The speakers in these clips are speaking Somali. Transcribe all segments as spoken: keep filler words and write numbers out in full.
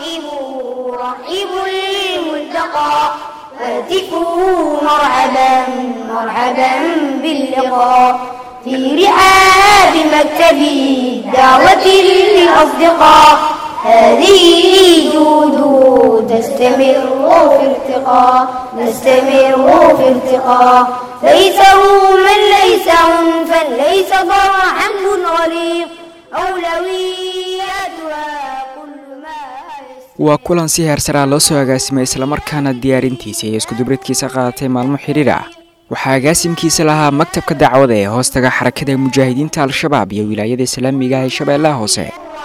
رحبوا رحبوا الملتقى هاتفوا مرحبا مرحبا باللقاء في رحاب مكتب الدعوة للأصدقاء هذه جود تستمر في ارتقاء نستمر في ارتقاء ليس روما ليس عنفا ليس ضرعا غليظ أولوياتها waa kulan si heersaraa loo soo agaasimay isla markaana diyaarintiisa iyo isku dubridkiisa qaadatay maalmo xiriir ah waxaa agaasimkiisa lahaa maktabka dacwada ee hoostaga xarakada mujaahidiinta al-shabaab iyo wilaayada islaamiga ee shabeellaha hoose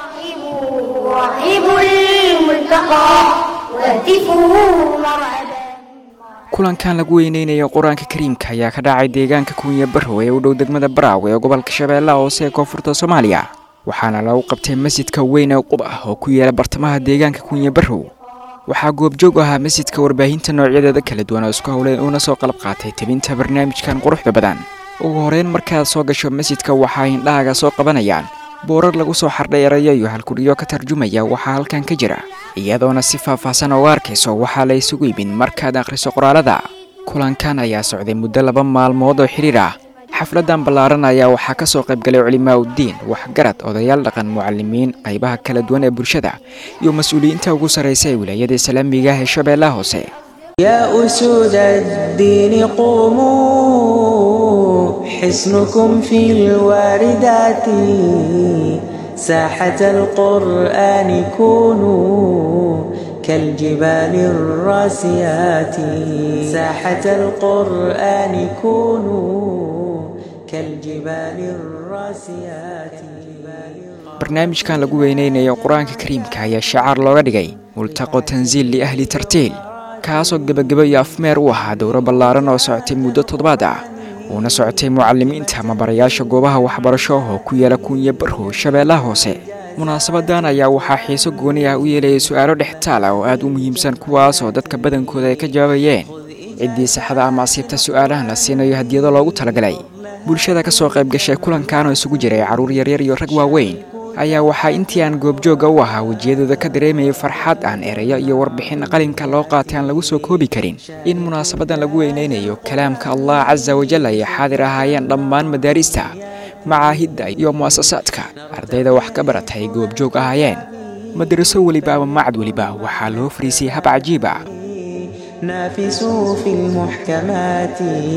kulankan lagu weyneynayo quraanka kariimka ayaa ka dhacay deegaanka Kunya Barrow ee u dhow degmada Baraawe ee gobolka Shabeellaha Hoose ee koonfurta Soomaaliya waxaana lagu qabtay masjidka weyn ee Quba oo ku yaala bartamaha deegaanka Kunya Barrow waxaa goobjoog ahaa masjidka warbaahinta noocyadeeda kala duwan oo isku hawleen una soo qalab qaatay tabinta barnaamijkan quruxda badan ugu horeen markaad soo gasho masjidka waxaa indhahaaga soo qabanayaan boorar lagu soo xardhay erayo iyo halkudhiyo ka tarjumaya waxa halkan ka jira iyadoona si faahfaahsan oo arkayso waxa la isugu yimid markaad akhriso qoraalada kulankan ayaa socday muddo laba maalmood oo xiriir ah xafladan ballaaran ayaa waxaa ka soo qayb galay culimaa u diin waxgarad odayaal dhaqan mucallimiin qaybaha kala duwan ee bulshada iyo mas'uuliyiinta ugu sarreeya ee wilaayada islaamiga ee Shabeellaha Hoose يا أسود الدين قوموا حصنكم في الواردات ساحة القرآن كونوا كالجبال الراسيات ساحة القرآن كونوا كالجبال الراسيات barnaamijkan lagu weyneynayo quraanka kariimka ayaa shacaar looga dhigay multaqo tanziil li ahli tartiil kaasoo gabagaba iyo afmeer u ahaa dowro ballaaran oo socotay muddo toddobaad ah una socotay mucallimiinta ama barayaasha goobaha waxbarasho oo ku yaala Kunya Barrow Shabeellaha Hoose munaasabadan ayaa waxaa xiiso gooni ah u yeelay su'aalo dhextaal ah oo aad u muhiimsan kuwaas oo dadka badankooda ay ka jawaabayeen ciddii saxda ama asiibta su'aalahan la siinayo hadiyado loogu talagalay bulshada ka soo qayb gashay kulankan oo isugu jiray caruur yaryar iyo rag waaweyn ayaa waxaa intii aan goobjooga u ahaa wajiyadooda ka dareemayay farxad aan erayo iyo warbixin qalinka loo qaatay aan lagu soo koobi karin in munaasabadan lagu weyneynayo kalaamka Allah Azza wa Jalla ay xaadir ahaayeen dhammaan madaarista macaahidda iyo muassasaadka ardayda wax ka baratay goobjoog ahaayeen madraso waliba ama macad waliba waxaa loo fariisay hab cajiib ah نافسوا في المحكمات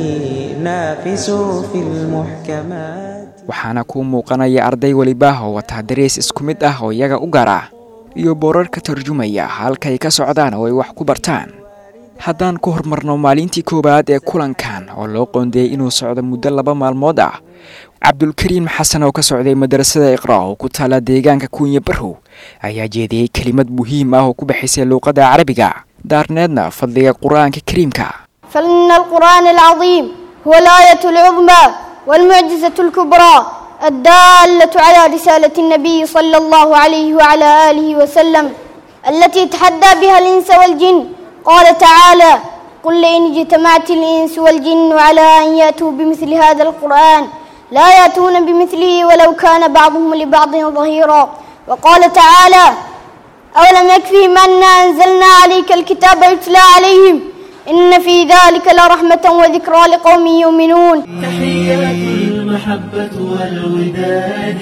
نافسوا في المحكمات waxaana ku muuqanaya arday waliba oo wata darees isku mid ah oo iyaga u gaar ah iyo boorar ka tarjumaya halka ay ka socdaan oo ay wax ku bartaan haddaan ku hormarno maalintii koobaad ee kulankan oo loo qoondeeyay inuu socdo muddo laba maalmood ah Cabdulkariim Xasan oo ka socday madrasada Iqraa oo ku taala deegaanka Kunya Barrow ayaa jeediyay kelimad muhiim ah oo ku bixisay luqadda Carabiga دارنادنا فضل القرآن الكريم كا فإن القرآن العظيم هو الآية العظمى والمعجزة الكبرى الدالة على رسالة النبي صلى الله عليه وعلى آله وسلم التي تحدى بها الإنس والجن قال تعالى قل إن اجتمعت الإنس والجن على أن يأتوا بمثل هذا القرآن لا يأتون بمثله ولو كان بعضهم لبعض ظهيرا وقال تعالى أولم يكفهم أنا أنزلنا عليك الكتاب يتلى عليهم إن في ذلك لرحمة وذكرى لقوم يؤمنون تحيات المحبة والوداد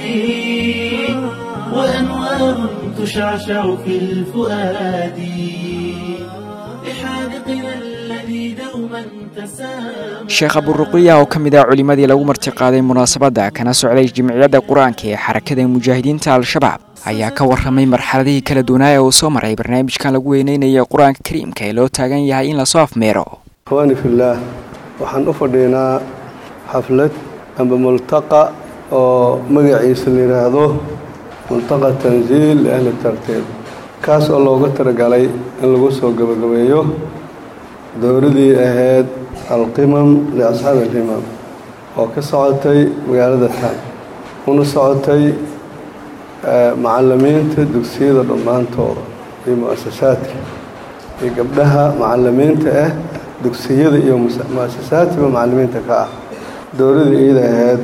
وأنوار تشعشع في الفؤاد لحاذقنا الذي دوما تسامى Sheekh Abu Ruqiya oo kamid ah culimadii lagu martiqaaday munaasabada kana socday jimciyada quraanka ee xarakada mujaahidiinta al-shabaab ayaa ka warramay marxaladii kala duwanaa oo soo maray barnaamijkan lagu weyneynayo quraanka kariimka ee loo taagan yahay in la soo afmeero Khawani fillah waxaan u fadhiinaa xaflad amba multaqa oo magaciisa la yiraahdo multaqa tanziil ahli tartiib kaas oo looga talagalay in lagu soo gabagabeeyo dowladii ahayd القمم لأصحاب الإمام وكسعتي مقالة تان ونسعتي معلمين تدكسيد الرمان تورا في مؤسساتي قبلها معلمين تأه دكسيد إيو مؤسساتي ومعلمين تكاه دوري إيدا هاد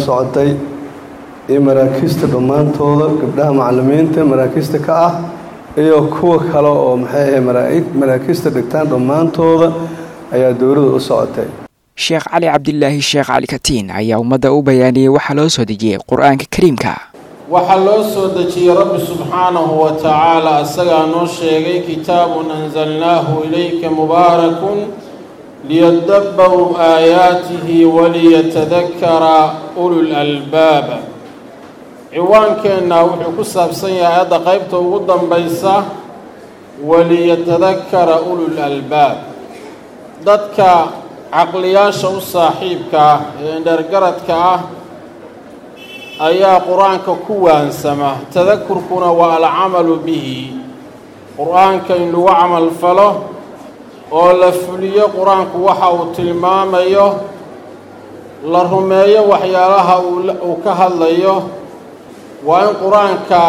ونسعتي إي مراكز الرمان تورا قبلها معلمين تمراكز تكاه iyo kuwa kale oo maxay ahayd malaa'ig malaakista dhigtaan dhammaantooda ayaa dowladda u socotay. sheekh cali cabdilaahi sheekh cali katiin ayaa ummadda u bayaaniyey waxa loo soo dejiyey qur-aanka kariimka. waxa loo soo dejiyey rabbi subxaanahu wa tacaala asagaa noo sheegay kitaabun anzalnaahu ilayka mubaarakun liyadabbaruu aayaatihi waliyatadakkara ulul albaab. ciwaankeenna wuxuu ku saabsan yahay aayadda qaybta ugu dambaysa waliyatadakkara ulul albaab. dadka caqliyaasha u saaxiibka ah ee indhergaradka ah ayaa qur-aanka ku waansama. tadakurkuna waa alcamalu bihi, qur-aanka in lagu camal falo oo la fuliyo qur-aanku waxa uu tilmaamayo, la rumeeyo waxyaalaha uu ka hadlayo. waa in qur-aanka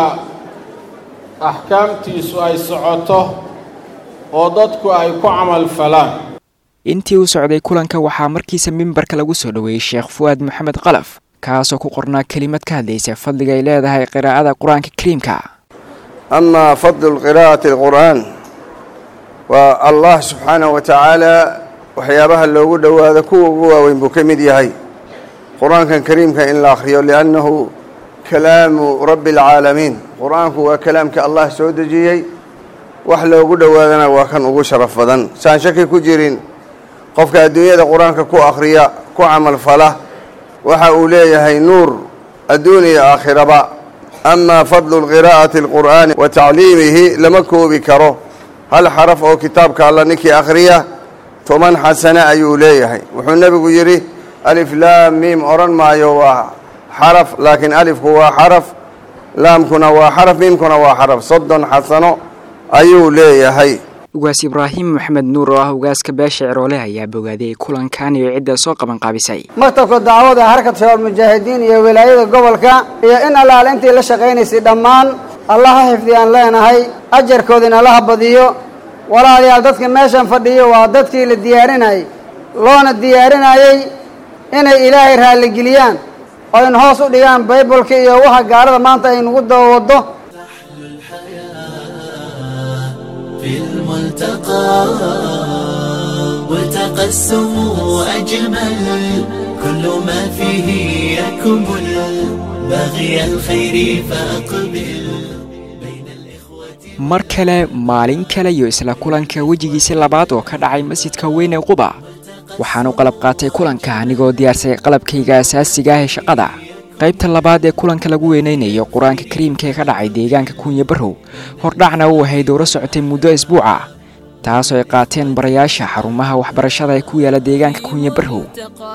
axkaamtiisu ay socoto oo dadku ay ku camal falaan. intii uu socday kulanka waxaa markiisa mimbarka lagu soo dhaweeyey sheekh fuwaad maxamed qalaf kaasoo ku qornaa kelimad ka hadlaysa fadliga ay leedahay qiraa'ada qur-aanka kariimka. أما فضل قراءة القرآن والله سبحانه وتعالى وحيابها اللو دواذا كوه وين بكمد يهي قرآن كان كريم كان إلا أخريه لأنه كلام رب العالمين. قرآن هو كلام كالله سعود جيهي وحلو دواذنا وكان أبو شرف فضن سان شكي كجيرين قفك الدنيا دا قرآن كو أخريه كو عمل فله وحاوليه هي نور الدنيا آخر با. أما فضل قراءة القرآن وتعليمه لمكو بكره هل حرف أو كتاب كالله نكي أخريه ثمن حسنة أيوليه وحو النبي يري ألف لام ميم أوران ما يوا حرف لكن ألف هو حرف لام كنا هو حرف ميم كنا هو حرف صد حسنة أيوليه هي. ugaas ibraahim maxamed nuur oo ah ugaaska beesha ciroole ayaa bogaadiyey kulankan iyo cidda soo qaban qaabisay. maktabka dacwada harkad shabaab mujaahidiin iyo wilaayada gobolka iyo in allaale intii la shaqaynaysay dhammaan allaha xifdiyaan leenahay ajarkoodina allaha badiyo. walaalayaal dadka meeshan fadhiyo waa dadkii la diyaarinayay loona diyaarinayay inay ilaahay raalligeliyaan oo in hoos u dhigaan baybalka iyo waxa gaalada maanta ay nagu dawado. في الملتقى وتقسموا أجمل كل ما فيه يكمل باغي الخير فأقبل بين الإخوة. mar kale maalin kale iyo isla kulanka wejigiisa labaad oo ka dhacay masjidka weyn ee Quba waxaan u qalab qaatay kulanka anigoo diyaarsay qalabkayga asaasiga ah ee shaqada. qaybta labaad ee kulanka lagu weyneynayo qur-aanka kariimka ee ka dhacay deegaanka Kunya Barrow hordhacna uu ahay dowro socotay muddo isbuuca taasoo ay qaateen barayaasha xarumaha waxbarashada ee ku yaala deegaanka Kunya Barrow.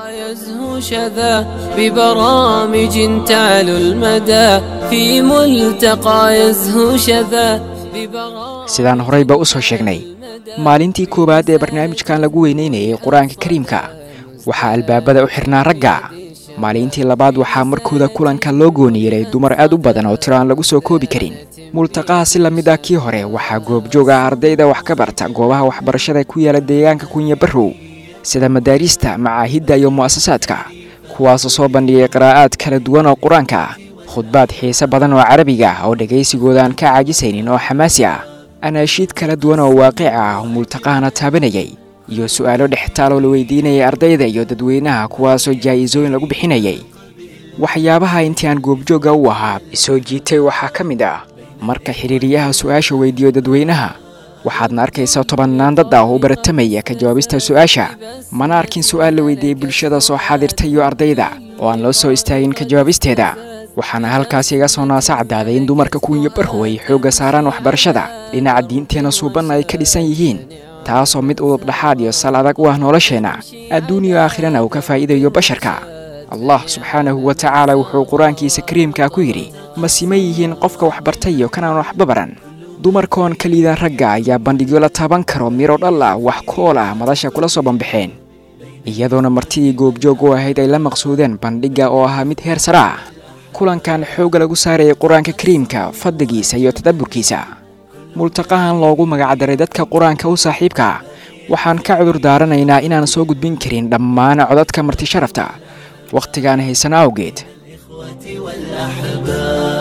ببرامج تعلو المدى في ملتقى يزهو شذا. sidaan horeyba u soo sheegnay maalintii koobaad ee barnaamijkan lagu weyneynayay qur-aanka kariimka waxaa albaabada u xirnaa ragga. maalintii labaad waxaa markooda kulanka loo gooniyeeray dumar aad u badan oo tiraan lagu soo koobi karin. multaqaha si la mid ah kii hore waxaa goobjoog ah ardayda wax ka barta goobaha waxbarashada ku yaala deegaanka Kunya Barrow sida madaarista, macaahidda iyo mu'asasaadka kuwaasoo soo bandhigay qiraa'aad kala duwan oo qur-aanka ah, khudbad xiiso badan oo carabiga ah oo dhagaysigooda aan ka caajisaynin oo xamaasi ah, anaashiid kala duwan oo waaqic ah oo multaqahana taabanayay iyo su'aalo dhextaal oo la weydiinayay ardayda iyo dadweynaha kuwaasoo jaa-isooyin lagu bixinayay. waxyaabaha intii aan goobjooga u ahaa isoo jiitay waxaa ka mid ah marka xiriiriyaha su'aasha weydiiyo dadweynaha waxaadna arkaysaa tobannaan dad ah oo baratamaya ka jawaabista su'aasha. mana arkin su'aal la weydiiyey bulshada soo xaadirta iyo ardayda oo aan loo soo istaagin ka jawaabisteeda. waxaana halkaas iga soo naasa caddaaday in dumarka Kunya Barrow ay xoogga saaraan waxbarashada dhinaca diinteena suuban ay ka dhisan yihiin taasoo mid udub dhaxaad iyo sal adag u ah nolosheena adduun iyo aakhirana uu ka faa'iidayo basharka. allah subxaanahu wa tacaala wuxuu qur-aankiisa kariimka ku yidhi ma siman yihiin qofka waxbartay iyo kanaan waxba baran. dumarkoon ka liidan ragga ayaa bandhigyo la taaban karo miro dhal ah wax kool ah madasha kula soo banbaxeen iyadoona martidii goobjoog u ahayd ay la maqsuudeen bandhigga oo ahaa mid heer sare ah. kulankan xoogga lagu saarayay qur-aanka kariimka fadligiisa iyo tadabburkiisa. multaqahan loogu magacdaray dadka qur-aanka u saaxiibka waxaan ka cudur daaranaynaa inaan soo gudbin karin dhammaan codadka marti sharafta waqtigaan haysan awgeed.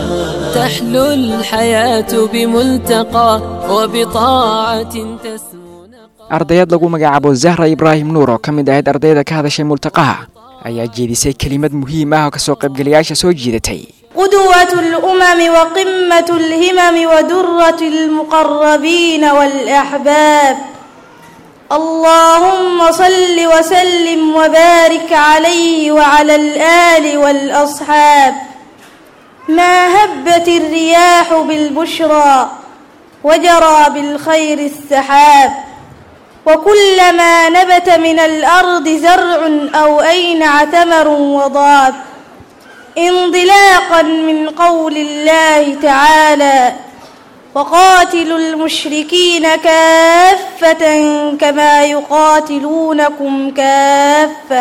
تحلو الحياة بملتقى وبطاعة تسمو. ardayad lagu magacaabo Zahra Ibrahim Nuur oo kamid ahayd ardayda ka hadashay multaqaha ayaa jeedisay kelimad muhiim ah oo ka soo qaybgalayaasha soo jiidatay. قدوة الأمم وقمة الهمم ودرة المقربين والأحباب. اللهم صل وسلم وبارك عليه وعلى الآل والأصحاب. ما هبت الرياح بالبشرى وجرى بالخير السحاب. وكلما نبت من الأرض زرع أو أينع ثمر وضاب. انطلاقا من قول الله تعالى وقاتلوا المشركين كافة كما يقاتلونكم كافة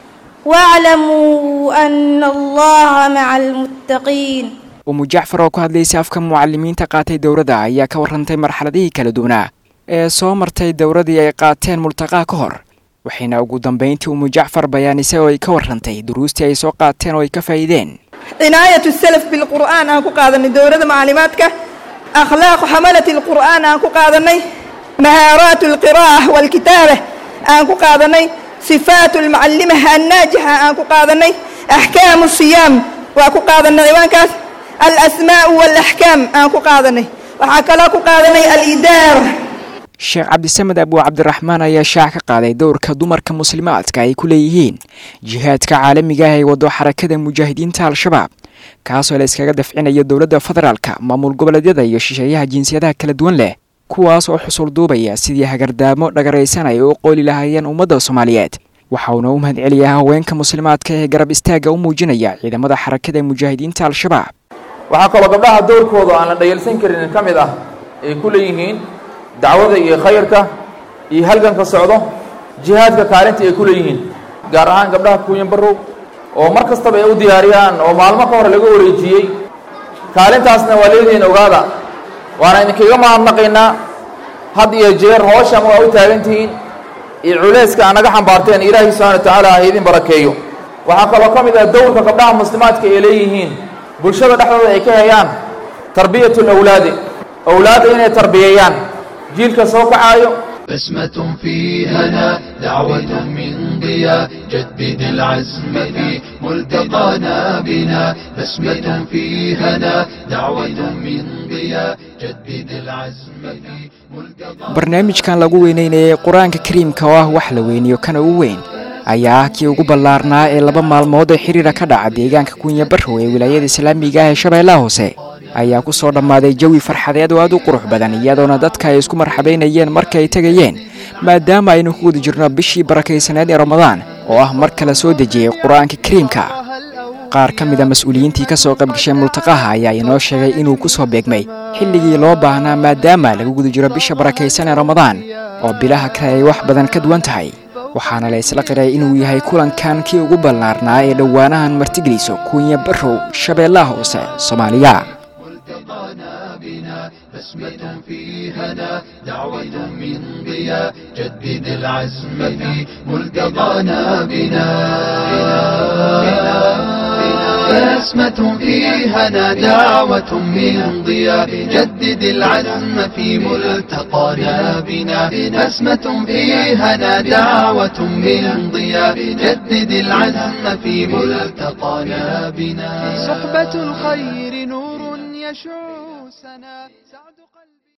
واعلموا أن الله مع المتقين. أم جعفر oo ku hadlaysay afka mucallimiinta qaatay dowladda ayaa ka warrantay marxaladihii kala duwanaa ee soo martay dowladii ay qaateen multaqaa ka hor waxayna ugu dambeyntii Umu Jacfar bayaanisay oo ay ka warrantay duruustii ay soo qaateen oo ay ka faa'iideen. Inaayatu salaf bil Qur'aan aan ku qaadanay dowladda macluumaadka akhlaaq xamalati al Qur'aan aan ku qaadanay mahaaraat al qiraa'ah wal kitaabah aan ku qaadanay sifaat al muallimah an naajiha aan ku qaadanay ahkaam al siyam waa ku qaadanay ciwaankaas al asmaa wal ahkaam aan ku qaadanay waxa kale ku qaadanay al idaara. Sheekh Cabdisamed Abu Cabdiraxmaan ayaa shaac ka qaaday doorka dumarka muslimaadka ay ku leeyihiin jihaadka caalamiga ah ee wado xarakada mujaahidiinta al-shabaab kaasoo la iskaga dafcinayo dowladda federaalka maamul goboleedyada iyo shisheeyaha jinsiyadaha kala duwan leh kuwaas oo xusul duubaya sidii hagardaamo dhagaraysanaya oo qooli lahaayeen ummadda Soomaaliyeed waxa uu u mahadceliyay haweenka muslimaadka ee garab istaaga u muujinaya ciidamada xarakada mujaahidiinta al-shabaab. waxa kale gabdhaha doorkooda aan la dhayalsan karin kamid ah ay ku leeyihiin dacwada iyo khayrka iyo halganka socdo jihaadka kaalinta ay ku leeyihiin gaar ahaan gabdhaha kuuyan barow oo mar kastaba ay u diyaariyaan oo maalmo ka hor laga wareejiyay kaalintaasna waa leedeen ogaada waana idinkaga mahadnaqaynaa had iyo jeer hawshan waa u taagantihiin iyo culayska anaga xambaarteen ilaahay subhanahu wa ta'ala ha idin barakeeyo. waxa kaloo kamid ah dowrka gabdhaha muslimaadka ay leeyihiin bulshada dhexdooda ay ka hayaan tarbiyatul awlaadi awlaada inay tarbiyayaan جيلك سوق عايو. بسمة في هنا دعوة من ضياء جدد العزم في ملتقانا بنا. بسمة في هنا دعوة من ضياء جدد العزم في ملتقانا. barnaamijkan lagu weyneynayay quraanka kariimka oo ah wax la weyniyo kana u weyn ayaa kii ugu ballaarnaa ee laba maalmood ee xiriir ka dhaca deegaanka Kunya Barrow ee wilaayada Islaamiga ah ee Shabeellaha Hoose ayaa ku soo dhamaaday jawi farxadeed oo aad u qurux badan iyadoona dadka ay isku marxabeynayeen markay tagayeen maadaama aynu ku wada jirno bishii barakeysaneed ee Ramadaan oo ah marka la soo dejiyay quraanka kariimka. qaar ka mid ah mas'uuliyiintii ka soo qayb gashay multaqaha ayaa inoo sheegay inuu ku soo beegmay xilligii loo baahnaa maadaama lagu guda jiro bisha barakeysan ee Ramadaan oo bilaha kale ay wax badan ka duwan tahay waxaana la isla qiray inuu yahay kulankan kii ugu ballaarnaa ee dhawaanahan martigeliso Kunya Barrow Shabeellaha Hoose Soomaaliya. بسمة في هنا دعوة من ضياء جدد العزم في ملتقانا بنا. بسمة في هنا دعوة من ضياء جدد العزم في ملتقانا بنا. بسمة في هنا دعوة من ضياء جدد العزم في ملتقانا بنا. صحبة الخير نور يشع سنا.